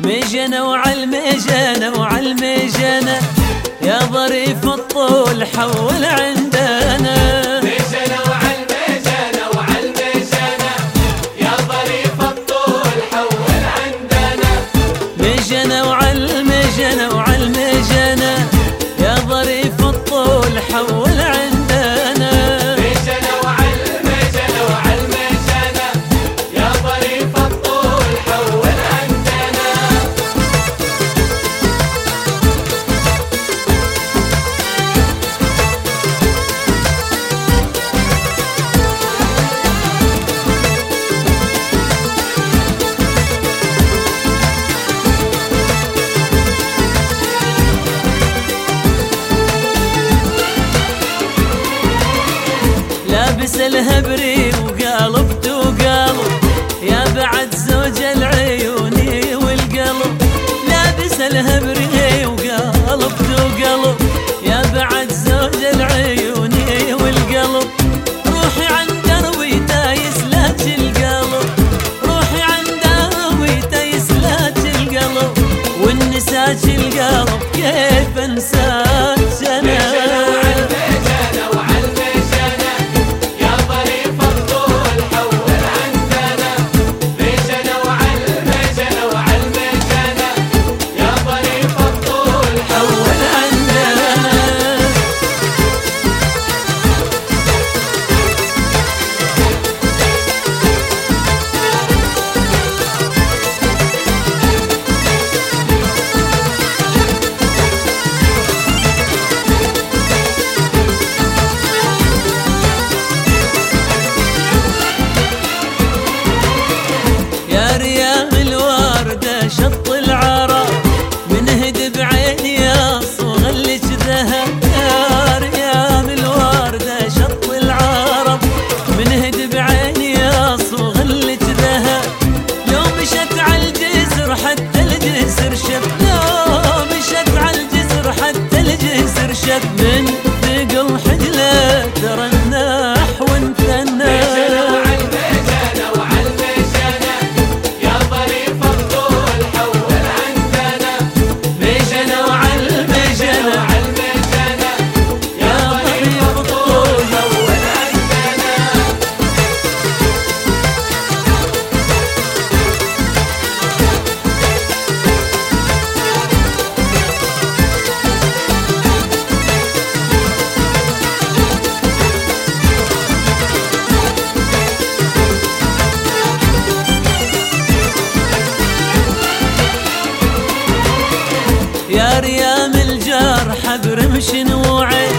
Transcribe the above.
مجنى وعالمجنى وعالمجنى يا ظريف الطول حول عندنا. مجنى وعالمجنى وعالمجنى يا ظريف الطول حول عندنا. مجنى وعالمجنى وعالمجنى يا ظريف الطول حول عندنا. مجنى وعالمجنى وعالمجنى يا ظريف الطول حول عندنا. لابس الهبري وقالبت وقالب يا بعد زوج العيوني والقلب. لابس الهبري وقالبت وقالب يا بعد زوج العيوني والقلب. روحي عند دروي تايس لك القلب، روحي عند دروي تايس لك القلب. والنساج القلب كيف انساك انا. شط العرب منهد بعيني يا صغلك ذهب. يا ريام الوردة شط العرب منهد بعيني يا صغلك ذهب. لو مشت عالجسر حتى الجسر شب، لو مشت عالجسر حتى الجسر شب. من ثقل حجله ترى الناح وانثنى. يا ريام الجرح برمش نوعي